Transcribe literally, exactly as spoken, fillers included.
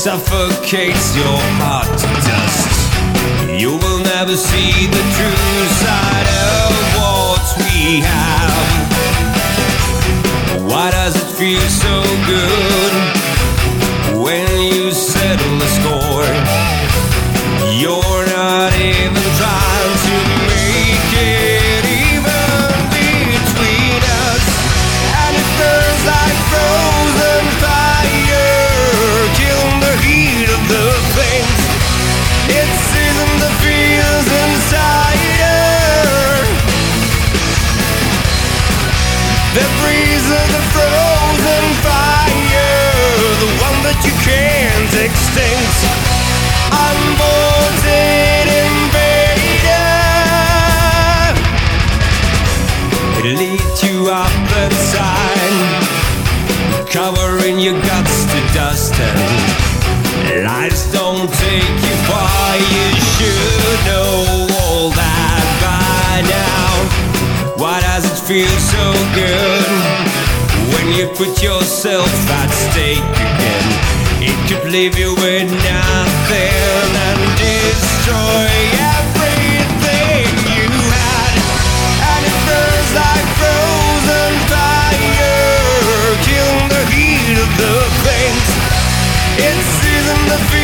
suffocates your heart to dust. You will never see the true side of what we have. Why does it feel so good when you settle the score? You're not even trying to make it even between us. And it burns like frozen fire, killing the heat of the flames. It seasons the feels inside her. The breeze of the frozen fire, the one that you can't extinct. Unbolted invader. It leads you up inside, covering your guts to dust, and lies don't take you far. You should know all that by now. Why does it feel so good when you put yourself at stake again? It could leave you with nothing and destroy everything you had. And it burns like frozen fire, killing the heat of the flames. It seasons the fear.